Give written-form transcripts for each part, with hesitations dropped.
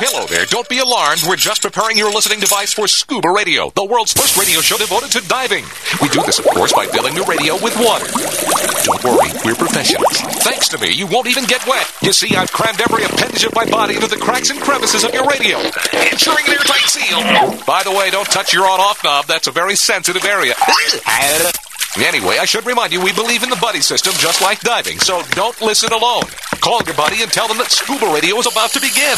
Hello there. Don't be alarmed. We're just preparing your listening device for Scuba Radio, the world's first radio show devoted to diving. We do this, of course, by filling the radio with water. Don't worry, we're professionals. Thanks to me, you won't even get wet. You see, I've crammed every appendage of my body into the cracks and crevices of your radio, ensuring an airtight seal. By the way, don't touch your on-off knob. That's a very sensitive area. Anyway, I should remind you, we believe in the buddy system just like diving, so don't listen alone. Call your buddy and tell them that Scuba Radio is about to begin.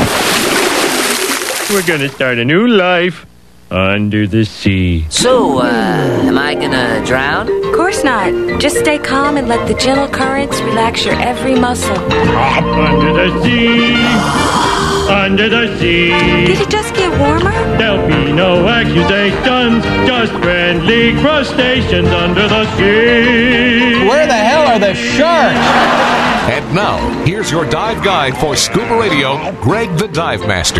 We're gonna start a new life under the sea. So, am I gonna drown? Of course not. Just stay calm and let the gentle currents relax your every muscle. Under the sea. Under the sea. Did it just get warmer? There'll be no accusations, just friendly crustaceans under the sea. Where the hell are the sharks? And now, here's your dive guide for Scuba Radio, Greg the Dive Master.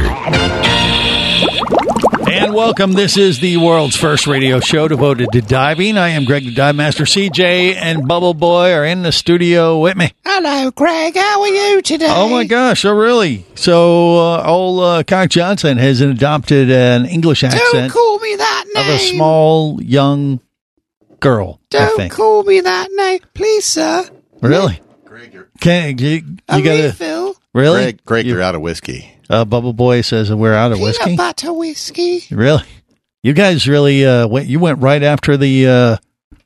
And welcome. This is the world's first radio show devoted to diving. I am Greg the Dive Master. CJ and Bubble Boy are in the studio with me. Hello, Greg. How are you today? Oh, my gosh. Oh, really? So, old Cock Johnson has adopted an English accent. Don't call me that name. Of a small, young girl, I Don't think. call me that name. Please, sir. Really? Greg, You A gotta, refill. really? you're out of whiskey. Bubble Boy says we're out of whiskey. Peanut butter whiskey. Really? You guys really you went right after the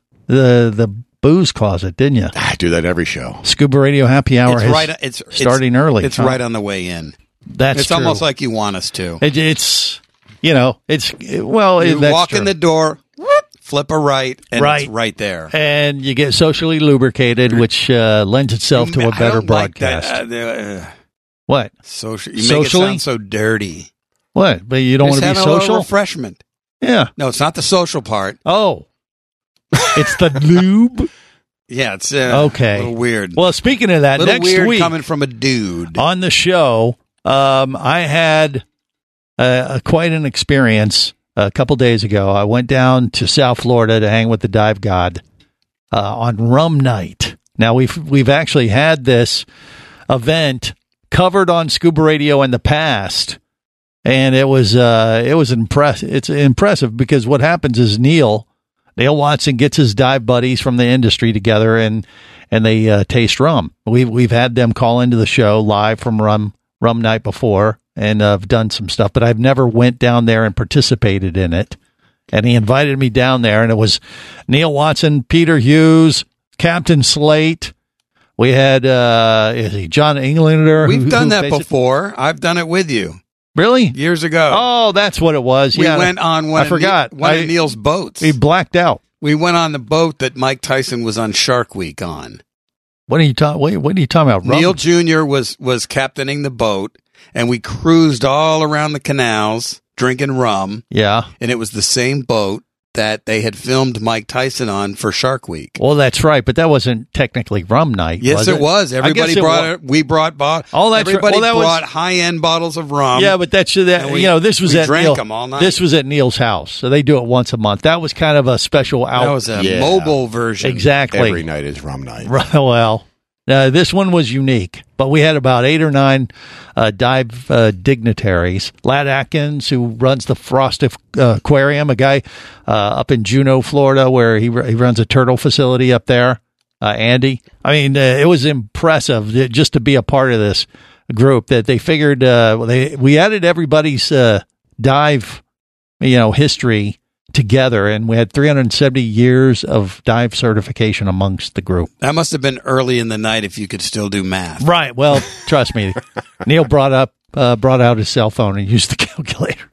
booze closet, didn't you? I do that every show. Scuba Radio Happy Hour It's starting early. It's right on the way in. That's It's true. almost like you want us to. It's You that's walk true. in the door, whoop, flip a right, and Right. it's right there. And you get socially lubricated, which lends itself to a better broadcast. Like that. What? You make it Socially? sound so dirty. What? But you don't want Just to be having a little social? refreshment. Yeah. No, it's not the social part. Oh. It's the lube? Yeah, it's Okay. a little weird. Well, speaking of that, little next weird week coming from a dude. on the show, I had quite an experience a couple days ago. I went down to South Florida to hang with the dive god on Rum Night. Now, we've actually had this event covered on Scuba Radio in the past, and it was impressive. It's impressive because what happens is Neil Watson gets his dive buddies from the industry together, and they taste rum. We've had them call into the show live from Rum Night before, and I've done some stuff, but I've never went down there and participated in it. And he invited me down there, and it was Neil Watson, Peter Hughes, Captain Slate. We had John Englander. We've done that before. I've done it with you. Really? Years ago. Oh, that's what it was. We Yeah, went on one I forgot. of Neil's boats. He blacked out. We went on the boat that Mike Tyson was on Shark Week on. What are you talking? What are you talking about? Neil Jr. was captaining the boat, and we cruised all around the canals drinking rum. Yeah. And it was the same boat that they had filmed Mike Tyson on for Shark Week. Well, that's right, but that wasn't technically Rum Night. Yes, it was. Everybody brought it. We brought everybody brought high-end bottles of rum. Yeah, but this was at drank them all night. This was at Neil's house, so they do it once a month. That was kind of a special out. That was a mobile version. Exactly. Every night is rum night. Right, well, this one was unique, but we had about 8 or 9 dive dignitaries. Lad Atkins, who runs the Frost Aquarium, a guy up in Juneau, Florida, where he runs a turtle facility up there. Andy. I mean, it was impressive just to be a part of this group that they figured we added everybody's dive, history together, and we had 370 years of dive certification amongst the group. That must have been early in the night if you could still do math. Right. Well, trust me. Neil brought out his cell phone and used the calculator.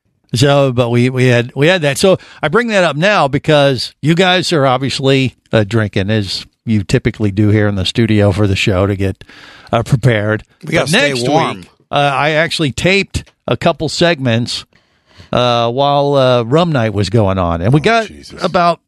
So, but we had that. So I bring that up now because you guys are obviously drinking, as you typically do here in the studio for the show to get prepared. We got to stay warm. Week, I actually taped a couple segments while Rum Night was going on, and we got about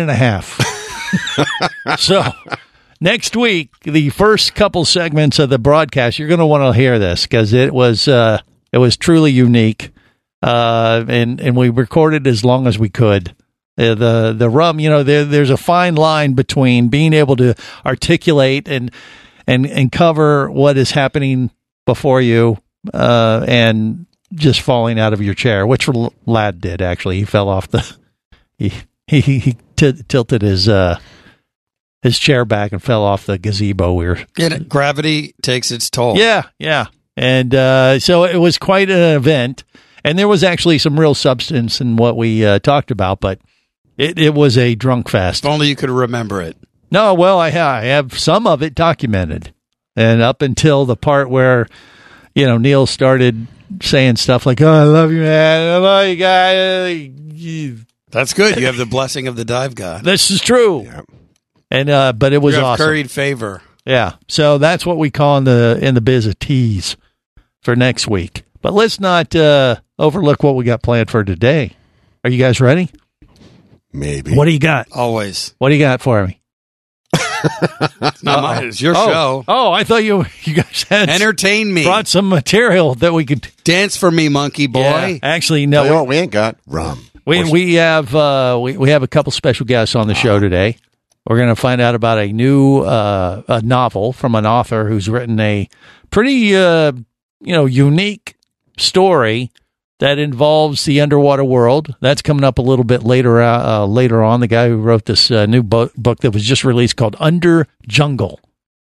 1.5. So next week, the first couple segments of the broadcast, you're going to want to hear this because it was truly unique, and we recorded as long as we could. The rum, there's a fine line between being able to articulate and cover what is happening before you and just falling out of your chair, which Lad did actually. He fell off he tilted his chair back and fell off the gazebo. Gravity takes its toll. Yeah. And so it was quite an event, and there was actually some real substance in what we talked about, but it was a drunk fest. If only you could remember it. No, well, I have some of it documented, and up until the part where, Neil started saying stuff like, "Oh, I love you, man. I love you, guys." That's good. You have the blessing of the dive god. This is true. Yeah. And but it was awesome. Curried favor. Yeah. So that's what we call in the biz a tease for next week. But let's not overlook what we got planned for today. Are you guys ready? Maybe. What do you got? Always. What do you got for me? It's not mine. It's your show. Oh, I thought you guys had entertain me. Brought some material that we could dance for me, monkey boy. Yeah, actually, no. Tell you what, we ain't got rum. We have a couple special guests on the show today. We're going to find out about a new a novel from an author who's written a pretty unique story that involves the underwater world. That's coming up a little bit later on. The guy who wrote this new book that was just released called Under Jungle.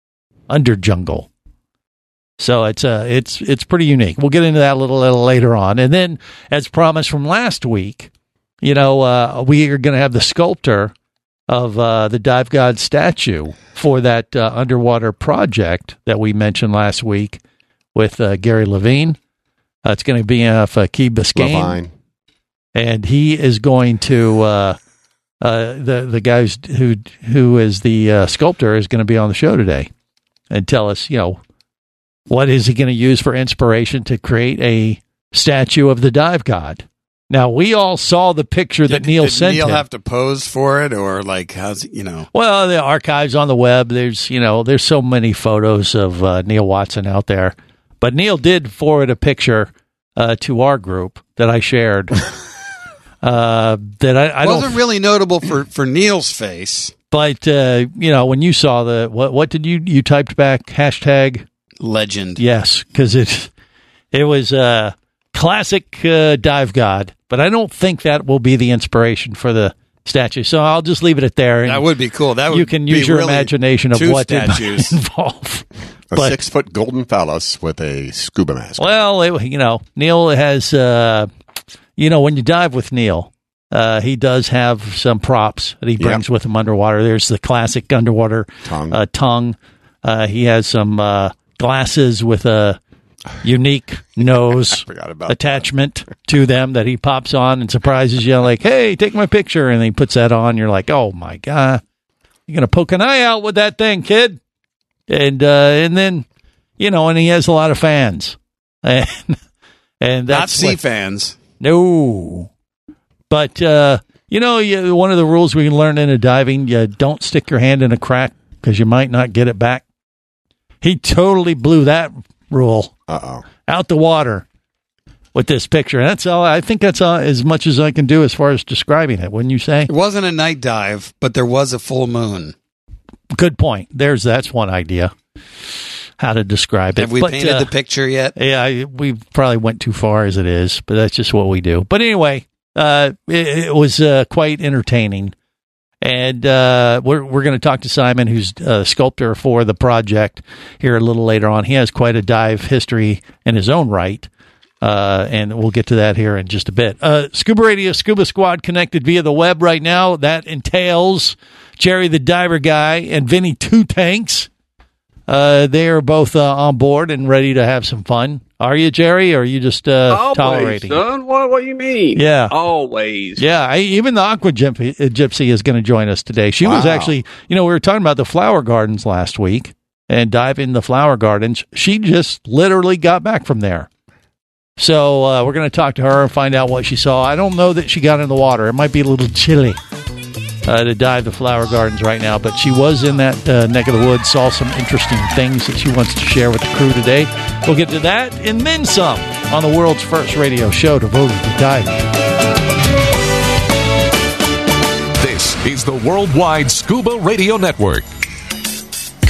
So it's pretty unique. We'll get into that a little later on. And then, as promised from last week, we are going to have the sculptor of the Dive God statue for that underwater project that we mentioned last week with Gary Levine. It's going to be off Key Biscayne, and he is going to the guys who is the sculptor is going to be on the show today and tell us, what is he going to use for inspiration to create a statue of the Dive God. Now, we all saw the picture that Neil sent him. Did Neil have to pose for it, or how's Well, the archives on the web. There's so many photos of Neil Watson out there. But Neil did forward a picture to our group that I shared. That I wasn't really notable for Neil's face. But when you saw what did you typed back hashtag legend? Yes, because it was classic Dive God. But I don't think that will be the inspiration for the statue. So I'll just leave it at there. That would be cool. You can use your imagination of what statues it might involve. A 6-foot golden phallus with a scuba mask. Well, Neil has, when you dive with Neil, he does have some props that he brings with him underwater. There's the classic underwater tongue. He has some glasses with a unique nose attachment to them that he pops on and surprises you, like, hey, take my picture. And he puts that on. You're like, oh, my God. You're going to poke an eye out with that thing, kid. And then, and he has a lot of fans. And that's not sea fans. No. But, one of the rules we can learn in diving, you don't stick your hand in a crack because you might not get it back. He totally blew that rule out the water with this picture. That's all. I think that's as much as I can do as far as describing it, wouldn't you say? It wasn't a night dive, but there was a full moon. Good point. That's one idea how to describe it. Have we painted the picture yet? Yeah, we probably went too far as it is, but that's just what we do. But anyway, it was quite entertaining. And we're going to talk to Simon, who's a sculptor for the project, here a little later on. He has quite a dive history in his own right, and we'll get to that here in just a bit. Scuba Radio, Scuba Squad connected via the web right now. That entails Jerry the Diver Guy and Vinny Two Tanks. They are both on board and ready to have some fun. Are you, Jerry, or are you just tolerating? Son. What do you mean? Yeah. Always. Yeah, even the Aqua Gypsy is going to join us today. She was actually, we were talking about the flower gardens last week and diving the flower gardens. She just literally got back from there. So we're going to talk to her and find out what she saw. I don't know that she got in the water. It might be a little chilly to dive the flower gardens right now, but she was in that neck of the woods, saw some interesting things that she wants to share with the crew today. We'll get to that and then some on the world's first radio show devoted to diving. This is the Worldwide Scuba Radio Network.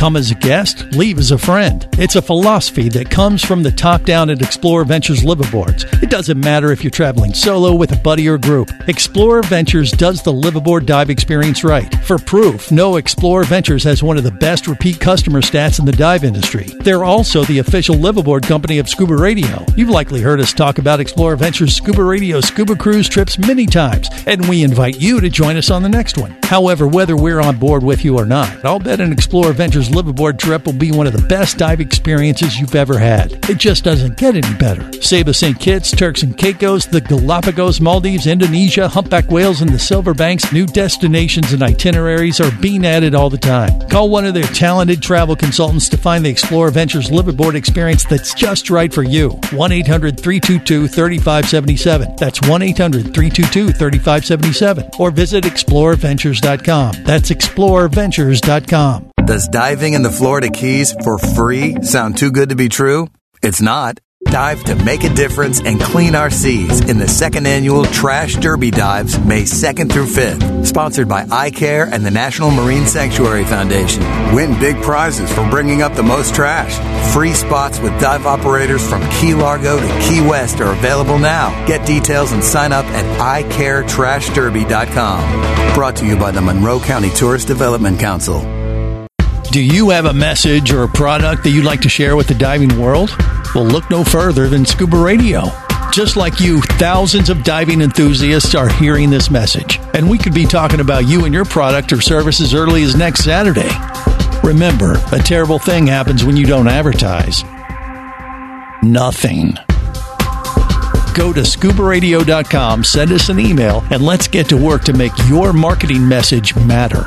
Come as a guest, leave as a friend. It's a philosophy that comes from the top down at Explorer Ventures liveaboards. It doesn't matter if you're traveling solo with a buddy or group. Explorer Ventures does the liveaboard dive experience right. For proof, know Explorer Ventures has one of the best repeat customer stats in the dive industry. They're also the official liveaboard company of Scuba Radio. You've likely heard us talk about Explorer Ventures Scuba Radio scuba cruise trips many times, and we invite you to join us on the next one. However, whether we're on board with you or not, I'll bet an Explorer Ventures liveaboard trip will be one of the best dive experiences you've ever had. It just doesn't get any better. Saba St. Kitts, Turks and Caicos, the Galapagos, Maldives, Indonesia, humpback whales, and the Silver Banks, new destinations and itineraries are being added all the time. Call one of their talented travel consultants to find the Explorer Ventures liveaboard experience that's just right for you. 1-800-322-3577. That's 1-800-322-3577. Or visit explorerventures.com. That's explorerventures.com. Does diving in the Florida Keys for free sound too good to be true? It's not. Dive to make a difference and clean our seas in the second annual Trash Derby Dives, May 2nd through 5th. Sponsored by iCare and the National Marine Sanctuary Foundation. Win big prizes for bringing up the most trash. Free spots with dive operators from Key Largo to Key West are available now. Get details and sign up at iCareTrashDerby.com. Brought to you by the Monroe County Tourist Development Council. Do you have a message or a product that you'd like to share with the diving world? Well, look no further than Scuba Radio. Just like you, thousands of diving enthusiasts are hearing this message, and we could be talking about you and your product or service as early as next Saturday. Remember, a terrible thing happens when you don't advertise. Nothing. Go to scubaradio.com, send us an email, and let's get to work to make your marketing message matter.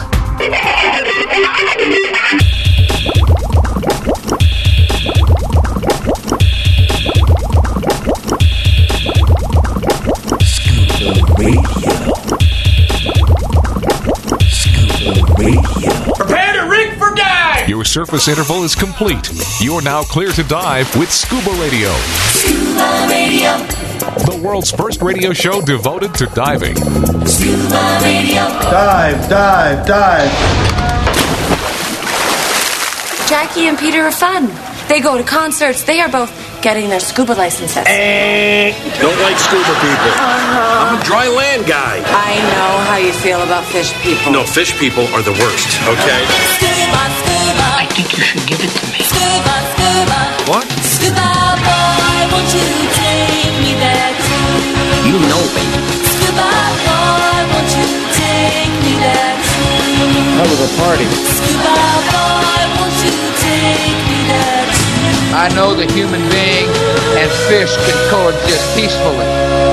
Prepare to rig for dive! Your surface interval is complete. You're now clear to dive with Scuba Radio. Scuba Radio. The world's first radio show devoted to diving. Scuba Radio. Dive, dive, dive. Jackie and Peter are fun. They go to concerts. They are both getting their scuba licenses. Don't like scuba people. I'm a dry land guy. I know how you feel about fish people. No, fish people are the worst, okay? Scuba, scuba. I think you should give it to me. Scuba, scuba. What? Scuba boy, won't you take me there too? You know, baby. Scuba boy, won't you take me there too? That was a party. Scuba boy, won't you take me there too? I know the human being and fish can coexist peacefully.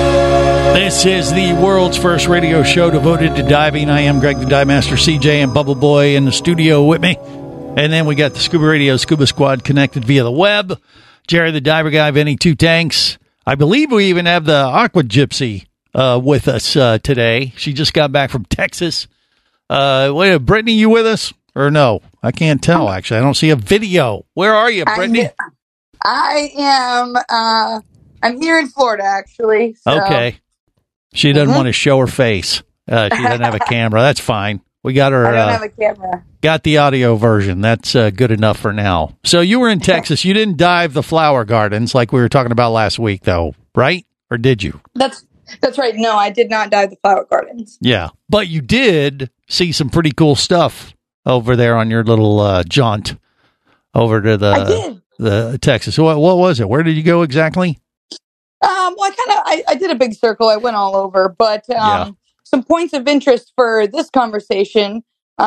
This is the world's first radio show devoted to diving. I am Greg the Dive Master, CJ and Bubble Boy in the studio with me. And then we got the Scuba Radio Scuba Squad connected via the web. Jerry the Diver Guy, Vinny Two Tanks. I believe we even have the Aqua Gypsy with us today. She just got back from Texas. Wait, Brittany, you with us? Or no? I can't tell, actually. I don't see a video. Where are you, Brittany? I am. I'm here in Florida, actually. So. Okay. She doesn't want to show her face. She doesn't have a camera. That's fine. We got her. I don't have a camera. Got the audio version. That's good enough for now. So you were in Texas. You didn't dive the flower gardens like we were talking about last week, though, right? Or did you? That's right. No, I did not dive the flower gardens. Yeah, but you did see some pretty cool stuff over there on your little jaunt over to the Texas. What was it? Where did you go exactly? Well, I did a big circle. I went all over, but some points of interest for this conversation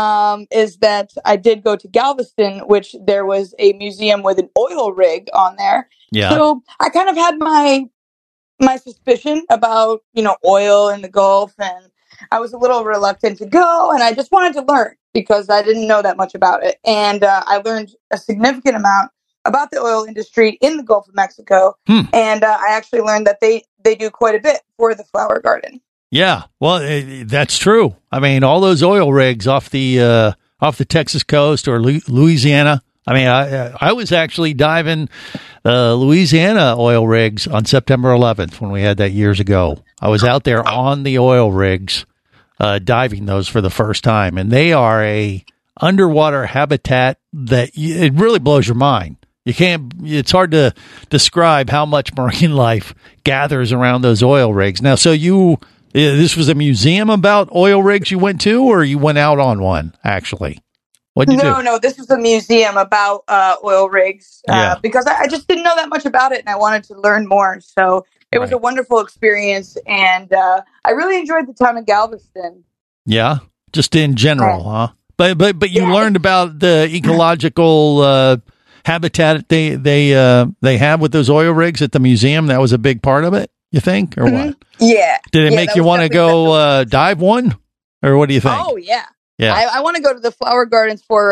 is that I did go to Galveston, which there was a museum with an oil rig on there. Yeah. So I kind of had my suspicion about, oil in the Gulf, and I was a little reluctant to go, and I just wanted to learn because I didn't know that much about it. And I learned a significant amount about the oil industry in the Gulf of Mexico. And I actually learned that they do quite a bit for the flower garden. Yeah, well, that's true. I mean, all those oil rigs off the Texas coast or Louisiana. I mean, I was actually diving Louisiana oil rigs on September 11th when we had that years ago. I was out there on the oil rigs diving those for the first time, and they are a underwater habitat that it really blows your mind. It's hard to describe how much marine life gathers around those oil rigs. Now, so this was a museum about oil rigs you went to, or you went out on one, actually? What'd you do? No, this was a museum about oil rigs because I just didn't know that much about it and I wanted to learn more. So it was a wonderful experience, and I really enjoyed the time in Galveston. Yeah, just in general, huh? But you learned about the ecological habitat they have with those oil rigs at the museum. That was a big part of it, you think, or what? Yeah. Did it make you want to go dive one, or what do you think? Oh yeah. Yeah. I want to go to the flower gardens for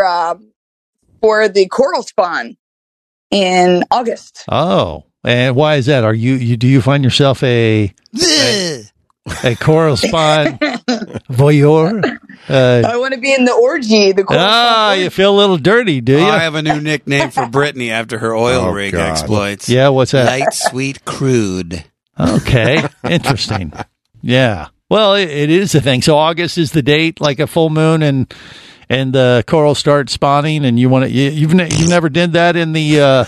the coral spawn in August. Oh, and why is that? Do you find yourself a coral spawn voyeur? I want to be in the orgy. The coral spawn you feel a little dirty, do you? I have a new nickname for Brittany after her oil rig exploits. Yeah, what's that? Light, sweet, crude. Okay, interesting. Yeah. Well, it is a thing. So August is the date, like a full moon, and the coral start spawning. And you've never did that in the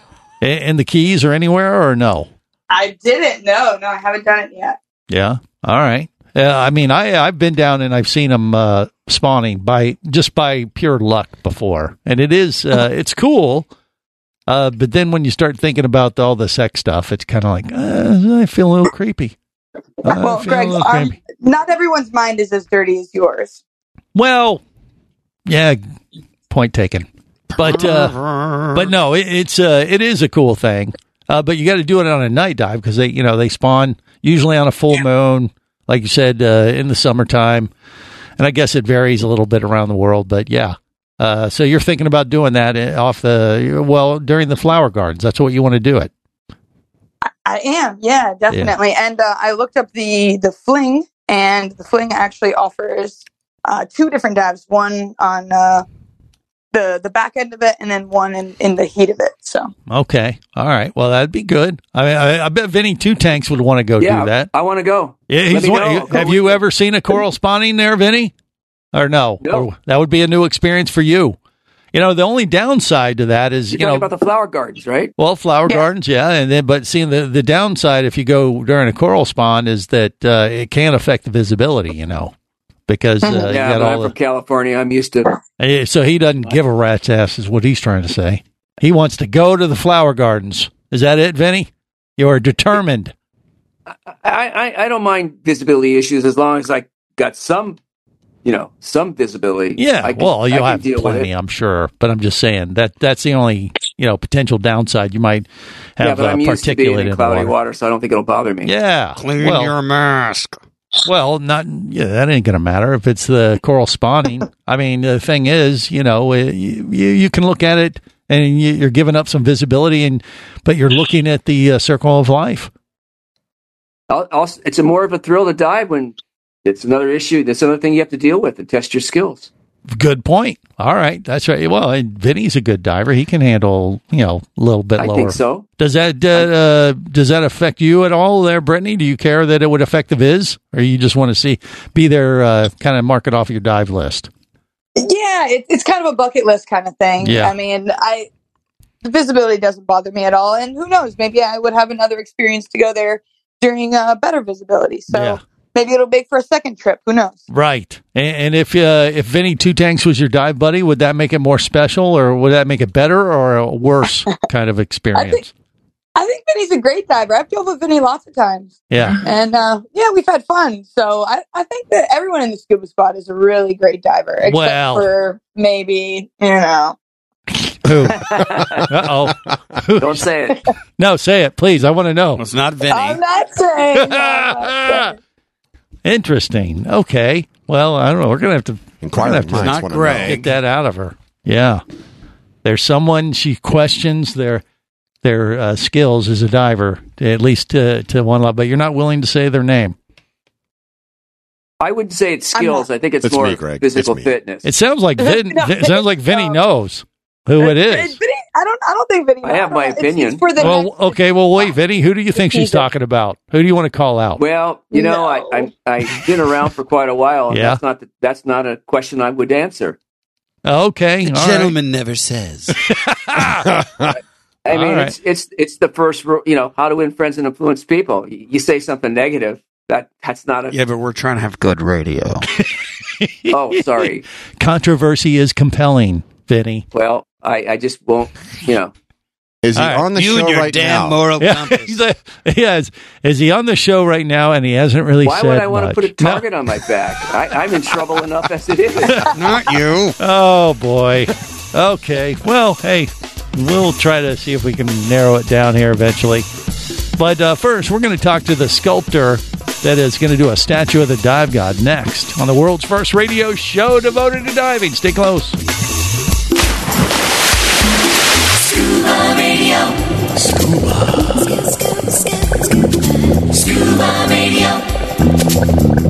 Keys or anywhere, or no? I didn't. No, I haven't done it yet. Yeah. All right. I mean, I've been down and I've seen them spawning by pure luck before, and it is it's cool. But then when you start thinking about all the sex stuff, it's kind of like I feel a little creepy. Well, Greg, not everyone's mind is as dirty as yours. Well, yeah, point taken. But no, it is a cool thing. But you got to do it on a night dive because they spawn usually on a full moon, like you said, in the summertime. And I guess it varies a little bit around the world, but yeah. So you're thinking about doing that during the flower gardens. That's what you want to do it. I am, yeah, definitely. Yeah. And I looked up the Fling, and the Fling actually offers 2 different dives, one on the back end of it, and then one in the heat of it. So okay, all right, well that'd be good. I mean, I bet Vinny Two Tanks would want to go do that. I want to go. Yeah, have you ever seen a coral spawning there, Vinny? Or no? Or that would be a new experience for you. The only downside to that is, You're talking about the flower gardens, right? Well, flower gardens, yeah. But seeing the downside if you go during a coral spawn is that it can affect the visibility, because you got I'm from California. I'm used to it. So he doesn't give a rat's ass is what he's trying to say. He wants to go to the flower gardens. Is that it, Vinny? You are determined. I don't mind visibility issues as long as I got some visibility. Yeah, you'll have plenty, I'm sure. But I'm just saying that's the only, potential downside. You might have but I'm used to being in cloudy water. water, so I don't think it'll bother me. Yeah. Clean your mask. Well, that ain't going to matter if it's the coral spawning. I mean, the thing is, you can look at it and you're giving up some visibility, but you're looking at the circle of life. It's more of a thrill to dive when it's another issue. That's another thing you have to deal with and test your skills. Good point. All right. That's right. Well, and Vinny's a good diver. He can handle, a little bit lower. I think so. Does that affect you at all there, Brittany? Do you care that it would affect the viz? Or you just want to be there, kind of mark it off your dive list? Yeah, it's kind of a bucket list kind of thing. Yeah. I mean, the visibility doesn't bother me at all. And who knows, maybe I would have another experience to go there during better visibility. So maybe it'll make for a second trip. Who knows? Right. And if Vinny Two Tanks was your dive buddy, would that make it more special, or would that make it better or a worse kind of experience? I think Vinny's a great diver. I've dove with Vinny lots of times. Yeah. And we've had fun. So I think that everyone in the scuba spot is a really great diver, except for maybe, Who? Uh-oh. Don't say it. No, say it, please. I want to know. It's not Vinny. I'm not saying. Interesting. Okay. Well, I don't know. We're going to have to not Greg. Get that out of her. Yeah. There's someone she questions their skills as a diver, at least to one level, but you're not willing to say their name. I wouldn't say it's skills. I think it's more physical fitness. It sounds like Vinny knows who it is. Vinny, I don't think Vinny knows. I have my opinion. Okay. Well, wait, Vinny, who do you think she's talking about? Who do you want to call out? Well, I've been around for quite a while. And that's not a question I would answer. Okay. The gentleman never says. I mean, right. it's the first rule, how to win friends and influence people. You say something negative, that's not a... Yeah, but we're trying to have good radio. Oh, sorry. Controversy is compelling, Vinny. Well, I just won't, Is he on the you show and your right damn now? moral compass. Is he on the show right now? And he hasn't really Why said would I want to much. put a target on my back? I'm in trouble enough as it is. Not you. Oh, boy. Okay. Well, hey, we'll try to see if we can narrow it down here eventually. But first, we're going to talk to the sculptor that is going to do a statue of the dive god next on the world's first radio show devoted to diving. Stay close. Scuba Radio. Scuba Radio.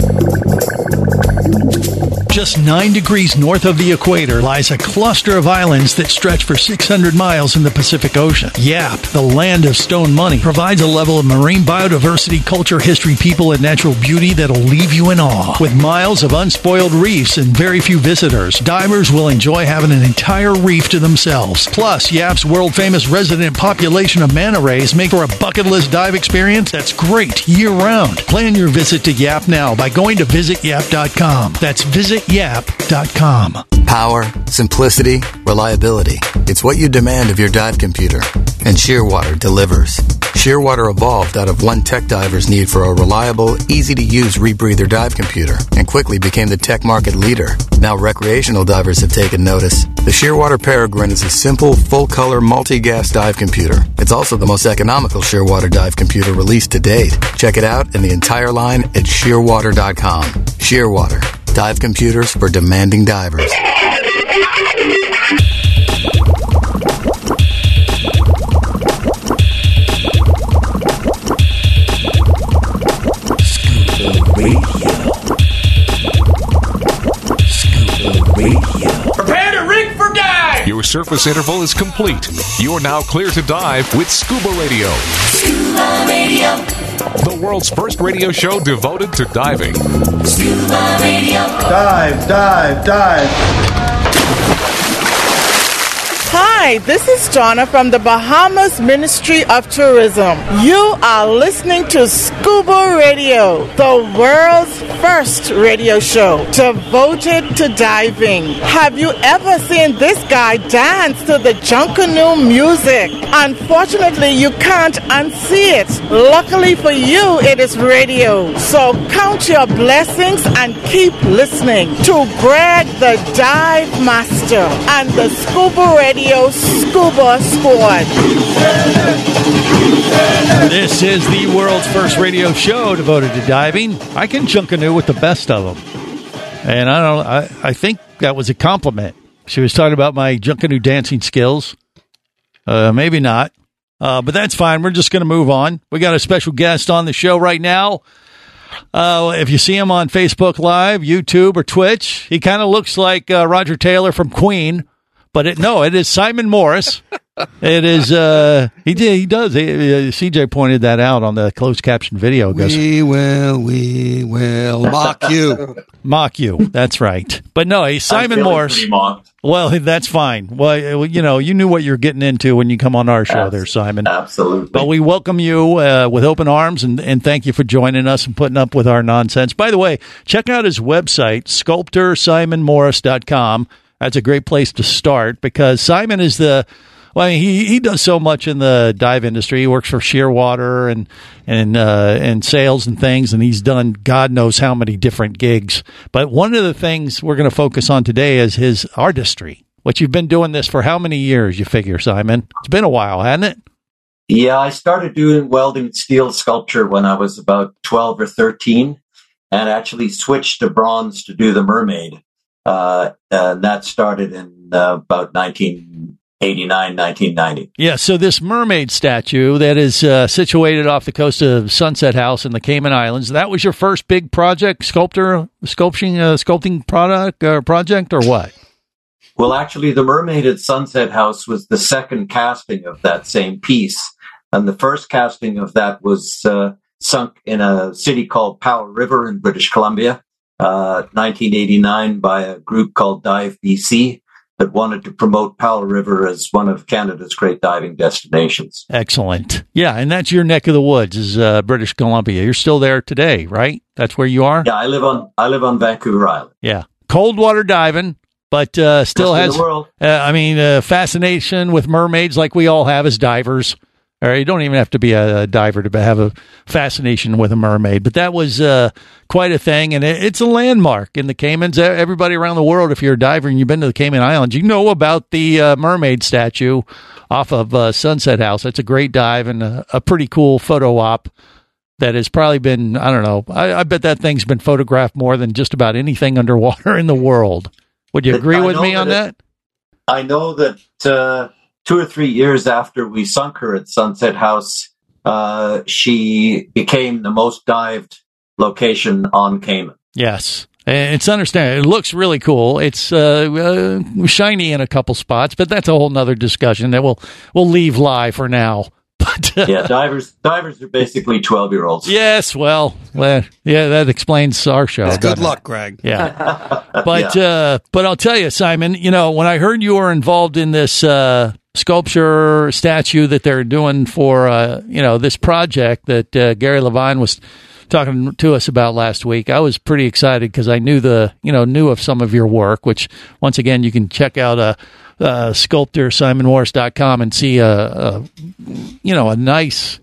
Just 9 degrees north of the equator lies a cluster of islands that stretch for 600 miles in the Pacific Ocean. Yap, the land of stone money, provides a level of marine biodiversity, culture, history, people, and natural beauty that'll leave you in awe. With miles of unspoiled reefs and very few visitors, divers will enjoy having an entire reef to themselves. Plus, Yap's world-famous resident population of manta rays make for a bucket list dive experience that's great year-round. Plan your visit to Yap now by going to visityap.com. That's visityap.com. Power, simplicity, reliability. It's what you demand of your dive computer. And Shearwater delivers. Shearwater evolved out of one tech diver's need for a reliable, easy-to-use rebreather dive computer and quickly became the tech market leader. Now recreational divers have taken notice. The Shearwater Peregrine is a simple, full-color, multi-gas dive computer. It's also the most economical Shearwater dive computer released to date. Check it out and the entire line at Shearwater.com. Shearwater. Dive computers for demanding divers. Scuba Radio. Prepare to rig for dive! Your surface interval is complete. You are now clear to dive with Scuba Radio. Scuba Radio. The world's first radio show devoted to diving. Scuba Radio. Dive, dive, dive. Hi, this is Jonna from the Bahamas Ministry of Tourism. You are listening to Scuba Radio, the world's first radio show devoted to diving. Have you ever seen this guy dance to the Junkanoo music? Unfortunately, you can't unsee it. Luckily for you, it is radio. So count your blessings and keep listening to Greg the Dive Master and the Scuba Radio Scuba Squad. This is the world's first radio show devoted to diving. I can Junkanoo with the best of them. And I think that was a compliment. She was talking about my Junkanoo dancing skills. Maybe not. But that's fine. We're just going to move on. We got a special guest on the show right now. If you see him on Facebook Live, YouTube, or Twitch, he kind of looks like Roger Taylor from Queen. But it is Simon Morris. It is, he does. CJ pointed that out on the closed caption video. We will mock you. Mock you. That's right. But no, he's Simon Morris. Well, that's fine. Well, you knew what you're getting into when you come on our show there, Simon. Absolutely. But we welcome you with open arms and thank you for joining us and putting up with our nonsense. By the way, check out his website, sculptorsimonmorris.com. That's a great place to start because Simon is he does so much in the dive industry. He works for Shearwater and sales and things, and he's done God knows how many different gigs. But one of the things we're going to focus on today is his artistry, which you've been doing this for how many years, you figure, Simon? It's been a while, hasn't it? Yeah, I started doing welding steel sculpture when I was about 12 or 13 and actually switched to bronze to do the mermaid. And that started in about 1989, 1990. Yeah, so this mermaid statue that is situated off the coast of Sunset House in the Cayman Islands, that was your first big project, sculpting project, or what? Well, actually, the mermaid at Sunset House was the second casting of that same piece. And the first casting of that was sunk in a city called Powell River in British Columbia. 1989 by a group called Dive BC. that wanted to promote Powell River as one of Canada's great diving destinations. Excellent. Yeah, and that's your neck of the woods, is British Columbia. You're still there today, right? That's where you are? Yeah, I live on Vancouver Island. Yeah. Cold water diving, but still has, fascination with mermaids like we all have as divers. Or you don't even have to be a diver to have a fascination with a mermaid. But that was quite a thing, and it's a landmark in the Caymans. Everybody around the world, if you're a diver and you've been to the Cayman Islands, you know about the mermaid statue off of Sunset House. That's a great dive and a pretty cool photo op that has probably been, I don't know, I bet that thing's been photographed more than just about anything underwater in the world. Would you agree with me on that? I know that 2 or 3 years after we sunk her at Sunset House, she became the most dived location on Cayman. Yes. It's understandable. It looks really cool. It's shiny in a couple spots, but that's a whole nother discussion that we'll leave live for now. But yeah, divers are basically 12-year-olds. Yes, well, yeah, that explains our show. Good luck, Greg. Yeah. But I'll tell you, Simon, when I heard you were involved in this sculpture statue that they're doing for this project that Gary Levine was talking to us about last week, I was pretty excited because I knew of some of your work, which once again you can check out sculptor simonmorris.com and see a nice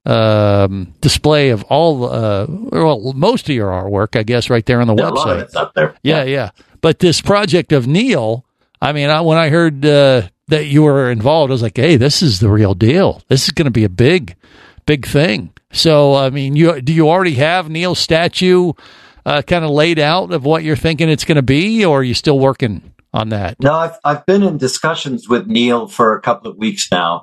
display of all most of your artwork, I guess, right there on the website. A lot of it's up there. Yeah. But this project of Neil, I mean, when I heard that you were involved, I was like, hey, this is the real deal. This is going to be a big thing. So, I mean, do you already have Neil's statue kind of laid out of what you're thinking it's going to be, or are you still working on that? No, I've been in discussions with Neil for a couple of weeks now.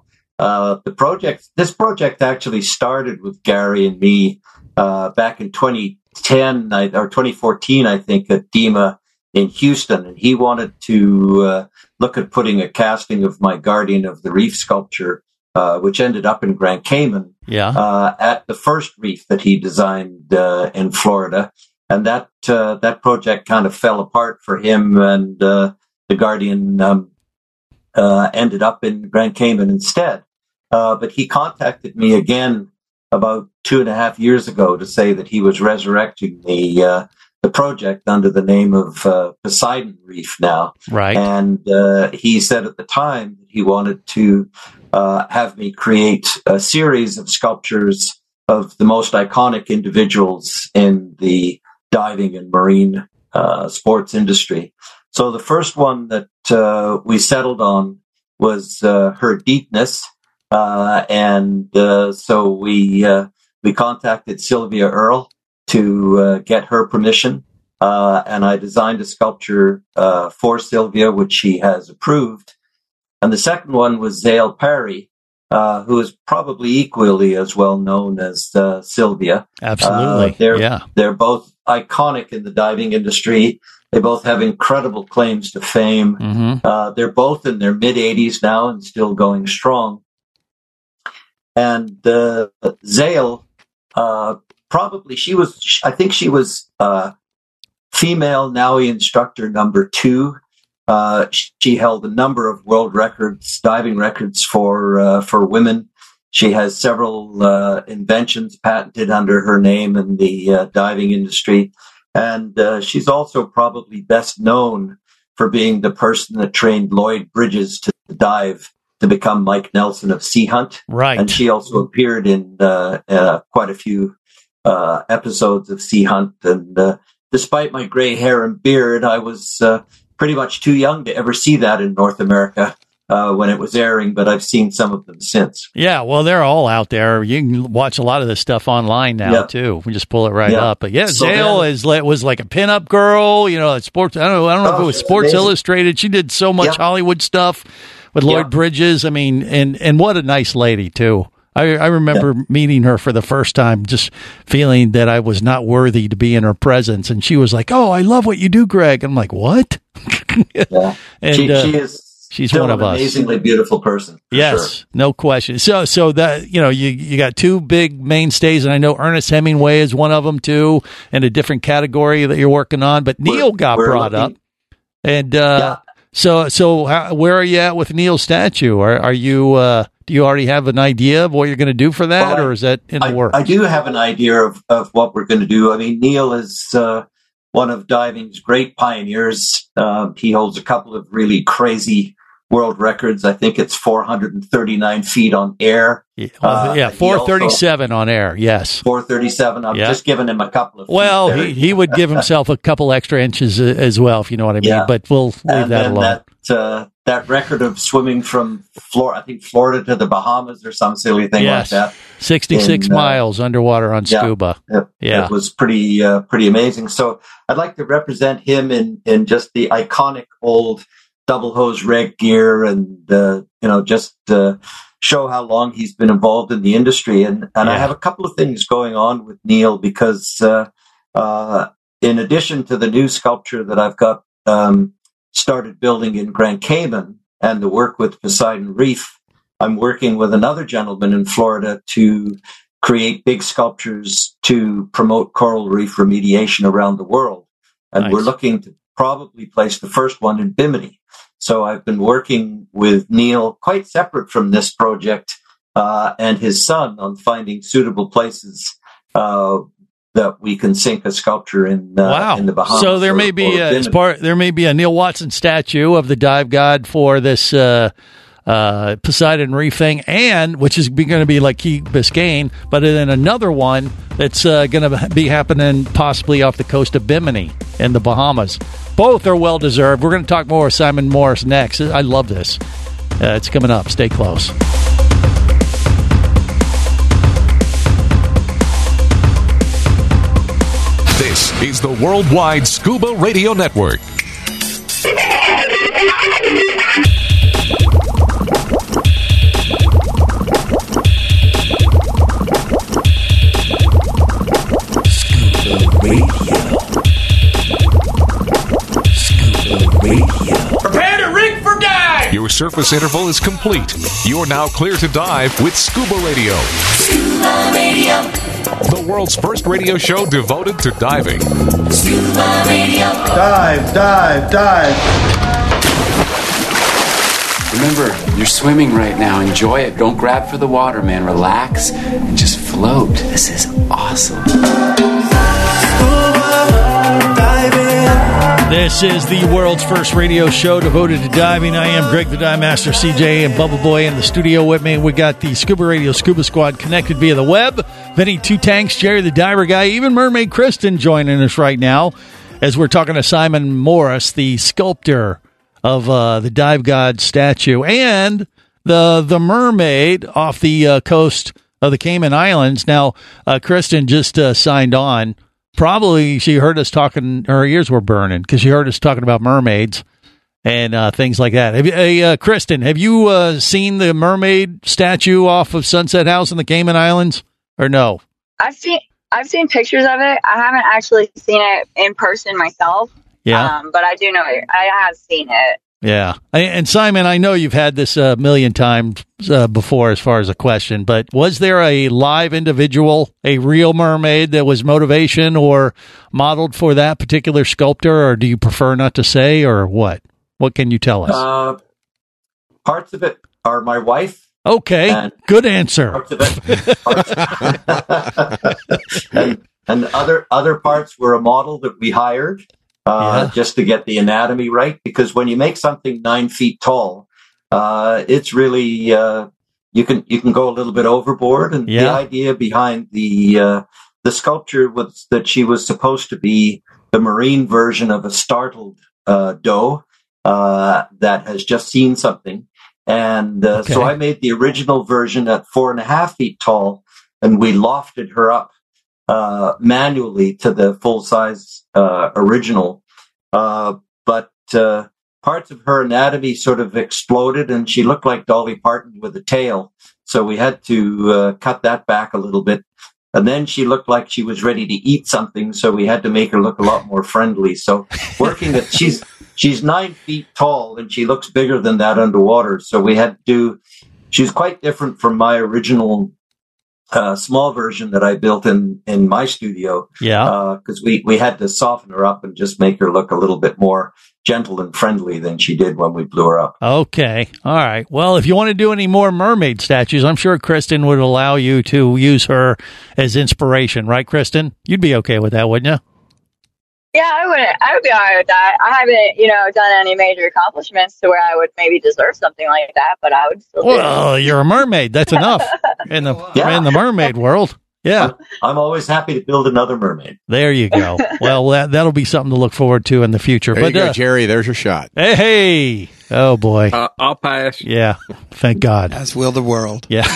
This project actually started with Gary and me back in 2010 or 2014, I think, at DEMA in Houston, and he wanted to look at putting a casting of my Guardian of the Reef sculpture, which ended up in Grand Cayman, at the first reef that he designed in Florida. And that project kind of fell apart for him, and the Guardian ended up in Grand Cayman instead. But he contacted me again about 2.5 years ago to say that he was resurrecting the project under the name of Poseidon Reef now. Right. And he said at the time he wanted to have me create a series of sculptures of the most iconic individuals in the diving and marine sports industry. So the first one that we settled on was her deepness. So we contacted Sylvia Earle to get her permission. And I designed a sculpture for Sylvia, which she has approved. And the second one was Zale Perry, who is probably equally as well known as Sylvia. Absolutely. They're both iconic in the diving industry. They both have incredible claims to fame. Mm-hmm. They're both in their mid-80s now and still going strong. And Zale, I think she was female NAUI instructor number 2. She held a number of world records, diving records for women. She has several inventions patented under her name in the diving industry. And she's also probably best known for being the person that trained Lloyd Bridges to dive to become Mike Nelson of Sea Hunt. Right. And she also appeared in quite a few episodes of Sea Hunt. And despite my gray hair and beard, I was pretty much too young to ever see that in North America when it was airing, but I've seen some of them since. Yeah, well, they're all out there. You can watch a lot of this stuff online now, too. We just pull it right up. But Zale was like a pinup girl, at sports. I don't know if it was Sports Illustrated. She did so much Hollywood stuff with Lloyd Bridges. I mean, and what a nice lady, too. I remember meeting her for the first time, just feeling that I was not worthy to be in her presence. And she was like, "Oh, I love what you do, Greg." I'm like, "What?" And she is. She's still one of us. Amazingly beautiful person. Yes, sure. No question. So that you got two big mainstays, and I know Ernest Hemingway is one of them too, in a different category that you're working on. But Neil got brought up, and where are you at with Neil's statue? Are you? Do you already have an idea of what you're going to do for that, or is that in the works? I do have an idea of what we're going to do. I mean, Neil is one of diving's great pioneers. He holds a couple of really crazy world records. I think it's 439 feet on air. 437 on air. Yes, 437. I'm just giving him a couple of. Well, he would give himself a couple extra inches as well, if you know what I mean. Yeah. But we'll leave that alone. That record of swimming from Florida to the Bahamas or some silly thing like that. 66 miles underwater on scuba. It was pretty amazing. So I'd like to represent him in just the iconic old double hose reg gear and, just show how long he's been involved in the industry. And I have a couple of things going on with Neil because in addition to the new sculpture that I've got started building in Grand Cayman and the work with Poseidon Reef, I'm working with another gentleman in Florida to create big sculptures to promote coral reef remediation around the world. And we're looking to probably place the first one in Bimini. So I've been working with Neil, quite separate from this project, and his son on finding suitable places that we can sink a sculpture in the Bahamas. So there may be a Neil Watson statue of the dive god for this Poseidon Reef thing, and which is going to be like Key Biscayne, but then another one that's going to be happening possibly off the coast of Bimini in the Bahamas. Both are well deserved. We're going to talk more with Simon Morris next. I love this. It's coming up. Stay close. This is the Worldwide Scuba Radio Network. Prepare to rig for dive! Your surface interval is complete. You're now clear to dive with Scuba Radio. Scuba Radio. The world's first radio show devoted to diving. Scuba Radio. Dive, dive, dive. Remember, you're swimming right now. Enjoy it. Don't grab for the water, man. Relax and just float. This is awesome. This is the world's first radio show devoted to diving. I am Greg the Dive Master, CJ, and Bubble Boy in the studio with me. We got the Scuba Radio Scuba Squad connected via the web. Vinny Two Tanks, Jerry the Diver Guy, even Mermaid Kristen joining us right now as we're talking to Simon Morris, the sculptor of the Dive God statue and the mermaid off the coast of the Cayman Islands. Now, Kristen just signed on. Probably she heard us talking, her ears were burning because she heard us talking about mermaids and things like that. Kristen, have you seen the mermaid statue off of Sunset House in the Cayman Islands or no? I've seen pictures of it. I haven't actually seen it in person myself. Yeah. But I do know it. I have seen it. Yeah. And Simon, I know you've had this a million times before as far as a question, but was there a live individual, a real mermaid that was motivation or modeled for that particular sculptor, or do you prefer not to say, or what? What can you tell us? Parts of it are my wife. Okay. Good answer. Parts of it. and other parts were a model that we hired. Just to get the anatomy right, because when you make something 9 feet tall, it's really you can go a little bit overboard. And the idea behind the sculpture was that she was supposed to be the marine version of a startled doe that has just seen something, and so I made the original version at 4.5 feet tall, and we lofted her up manually to the full size original, but parts of her anatomy sort of exploded, and she looked like Dolly Parton with a tail. So we had to cut that back a little bit. And then she looked like she was ready to eat something, so we had to make her look a lot more friendly. So she's 9 feet tall, and she looks bigger than that underwater. So we had to. She's quite different from my original small version that I built in my studio. Yeah. Because we had to soften her up and just make her look a little bit more gentle and friendly than she did when we blew her up. Okay. All right. Well, if you want to do any more mermaid statues, I'm sure Kristen would allow you to use her as inspiration, right, Kristen? You'd be okay with that, wouldn't you? Yeah, I would be all right with that. I haven't, done any major accomplishments to where I would maybe deserve something like that, but I would still do it. Well, you're a mermaid. That's enough in the mermaid world. Yeah. I'm always happy to build another mermaid. There you go. Well, that'll be something to look forward to in the future. There you go, Jerry. There's your shot. Hey. Oh, boy. I'll pass. Yeah. Thank God. As will the world. Yeah.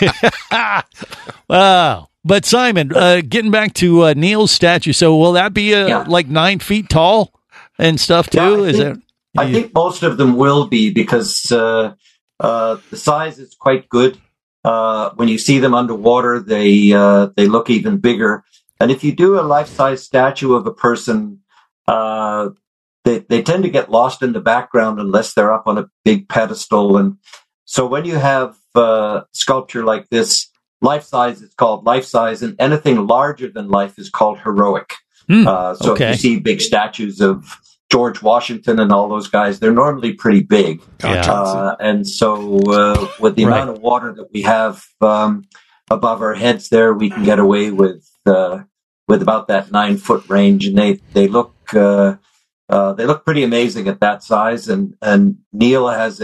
Wow. But Simon, getting back to Neil's statue, so will that be like 9 feet tall and stuff too? I think most of them will be because the size is quite good. When you see them underwater, they look even bigger. And if you do a life-size statue of a person, they tend to get lost in the background unless they're up on a big pedestal. And so when you have sculpture like this, life-size is called life-size, and anything larger than life is called heroic. So if you see big statues of George Washington and all those guys, they're normally pretty big. And so with the amount of water that we have above our heads there, we can get away with about that 9 foot range. And they look pretty amazing at that size. And Neil has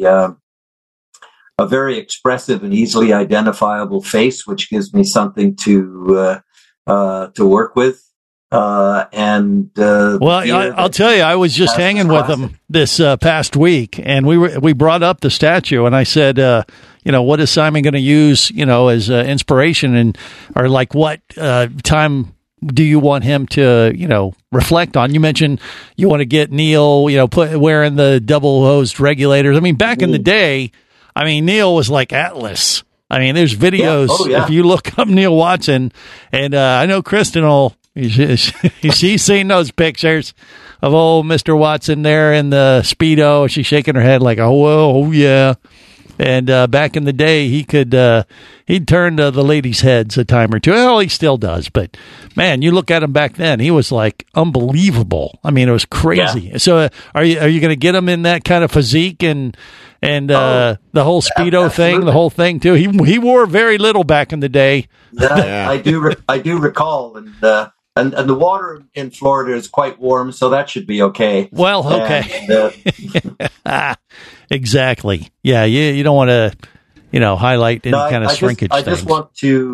a very expressive and easily identifiable face, which gives me something to work with. I'll tell you, I was just hanging with him this past week, and we brought up the statue, and I said, what is Simon going to use, as inspiration, or like what time do you want him to, reflect on? You mentioned you want to get Neil, wearing the double hosed regulators. I mean, back in the day, Neil was like Atlas. There's videos. If you look up Neil Watson, and I know Kristen will. She's seen those pictures of old Mr. Watson there in the Speedo. She's shaking her head like, oh yeah. And back in the day, he'd turn the ladies' heads a time or two. Well, he still does. But, man, you look at him back then, he was, like, unbelievable. It was crazy. Yeah. So are you going to get him in that kind of physique and the whole Speedo thing, the whole thing, too? He wore very little back in the day. Yeah, I do recall. And the water in Florida is quite warm, so that should be okay. Well, okay. Exactly. Yeah, you don't want to, highlight any kind of shrinkage. I just want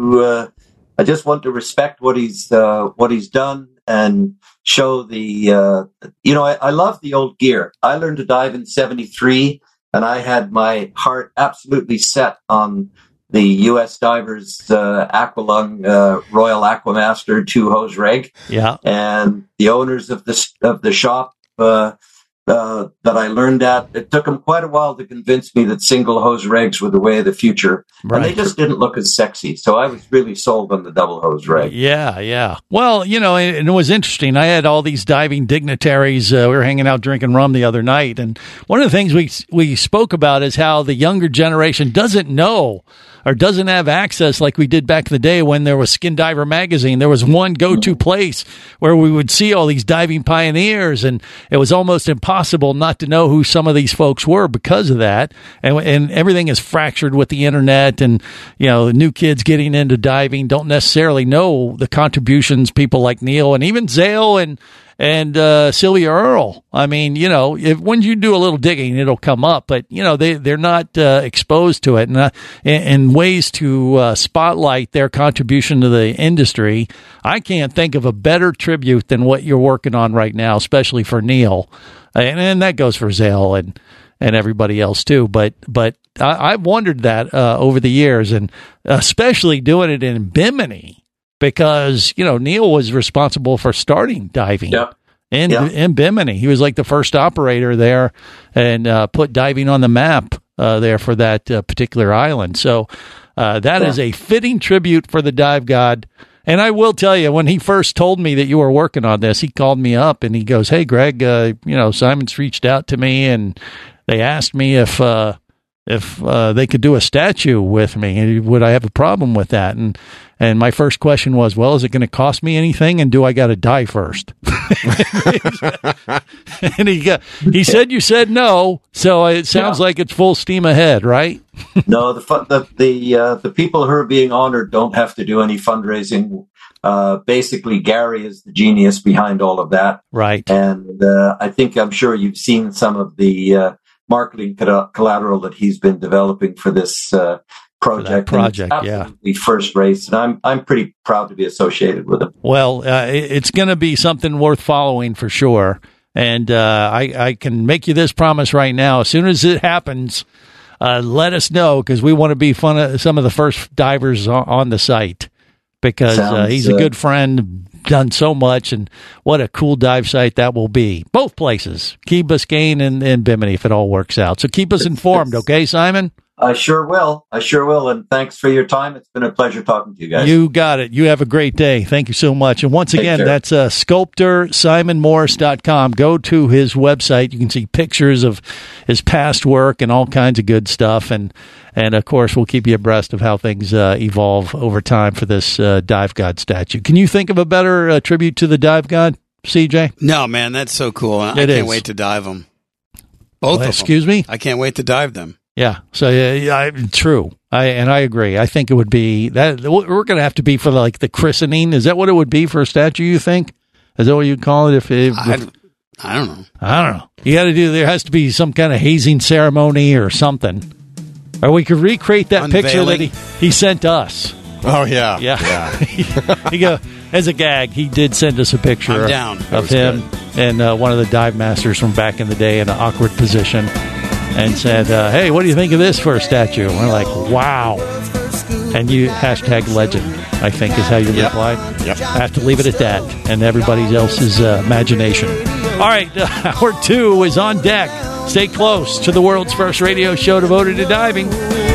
to respect what he's done and show the. I love the old gear. I learned to dive in '73, and I had my heart absolutely set on the U.S. Divers Aqualung Royal Aquamaster 2-hose rig. Yeah. And the owners of the shop that I learned at, it took them quite a while to convince me that single hose rigs were the way of the future. Right. And they just didn't look as sexy. So I was really sold on the double hose rig. Yeah. Well, and it was interesting. I had all these diving dignitaries. We were hanging out drinking rum the other night. And one of the things we spoke about is how the younger generation doesn't know or doesn't have access like we did back in the day when there was Skin Diver magazine. There was one go-to place where we would see all these diving pioneers, and it was almost impossible not to know who some of these folks were because of that. And everything is fractured with the internet, and new kids getting into diving don't necessarily know the contributions people like Neil and even Zale and Sylvia Earle. When you do a little digging, it'll come up, but they're not exposed to it, and ways to spotlight their contribution to the industry. I can't think of a better tribute than what you're working on right now, especially for Neil, and that goes for Zale and everybody else too. But I've wondered that over the years, and especially doing it in Bimini. Because, Neil was responsible for starting diving in Bimini. He was like the first operator there and put diving on the map there for that particular island. So that is a fitting tribute for the dive god. And I will tell you, when he first told me that you were working on this, he called me up and he goes, "Hey, Greg, Simon's reached out to me and they asked me if if they could do a statue with me. Would I have a problem with that? And my first question was, well, is it going to cost me anything? And do I got to die first? And he said, you said no. So it sounds like it's full steam ahead, right? No, the people who are being honored don't have to do any fundraising. Basically, Gary is the genius behind all of that. Right. And I'm sure you've seen some of the marketing collateral that he's been developing for this project. Absolutely first rate, and I'm pretty proud to be associated with him. Well, it's going to be something worth following for sure. And I can make you this promise right now. As soon as it happens, let us know, because we want to be some of the first divers on the site, because he's a good friend, done so much, and what a cool dive site that will be. Both places, Key Biscayne and Bimini, if it all works out. So keep us informed, okay, Simon? I sure will. And thanks for your time. It's been a pleasure talking to you guys. You got it. You have a great day. Thank you so much. And once again, that's SculptorSimonMorris.com. Go to his website. You can see pictures of his past work and all kinds of good stuff. And of course, we'll keep you abreast of how things evolve over time for this Dive God statue. Can you think of a better tribute to the Dive God, CJ? No, man, that's so cool. I can't wait to dive them. Both of them. Excuse me? I can't wait to dive them. Yeah, so true. I agree. I think it would be that we're going to have to be for like the christening. Is that what it would be for a statue? You think? Is that what you'd call it? I don't know. I don't know. You got to do. There has to be some kind of hazing ceremony or something, or we could recreate that picture that he sent us. Oh yeah. He go as a gag. He did send us a picture of him and one of the dive masters from back in the day in an awkward position. And said, hey, what do you think of this for a statue? And we're like, wow. And you #legend, I think, is how you replied. Yep. I have to leave it at that, and everybody else's imagination. All right, hour 2 is on deck. Stay close to the world's first radio show devoted to diving.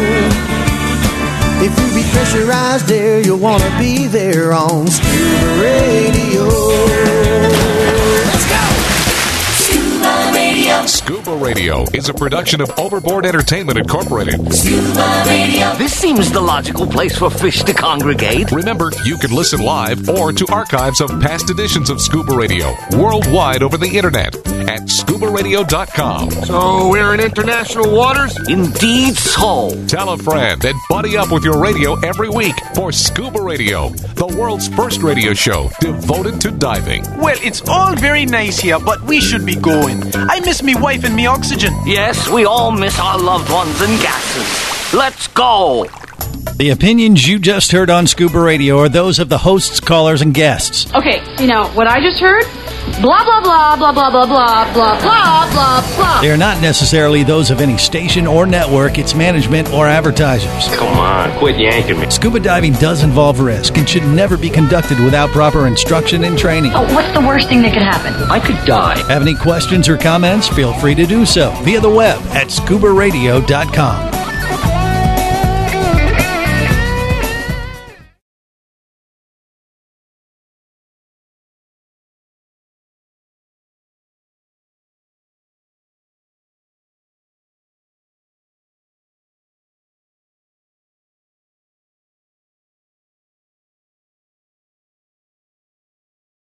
If you be pressurized there, you'll want to be there on Scuba Radio. Scuba Radio is a production of Overboard Entertainment Incorporated. Scuba Radio. This seems the logical place for fish to congregate. Remember, you can listen live or to archives of past editions of Scuba Radio worldwide over the internet at scubaradio.com. So we're in international waters? Indeed so. Tell a friend and buddy up with your radio every week for Scuba Radio, the world's first radio show devoted to diving. Well, it's all very nice here, but we should be going. I miss me wife and me oxygen. Yes, we all miss our loved ones and gases. Let's go. The opinions you just heard on Scuba Radio are those of the hosts, callers, and guests. Okay, what I just heard? Blah, blah, blah, blah, blah, blah, blah, blah, blah, blah, blah. They are not necessarily those of any station or network, its management, or advertisers. Come on, quit yanking me. Scuba diving does involve risk and should never be conducted without proper instruction and training. Oh, what's the worst thing that could happen? I could die. Have any questions or comments? Feel free to do so via the web at scubaradio.com.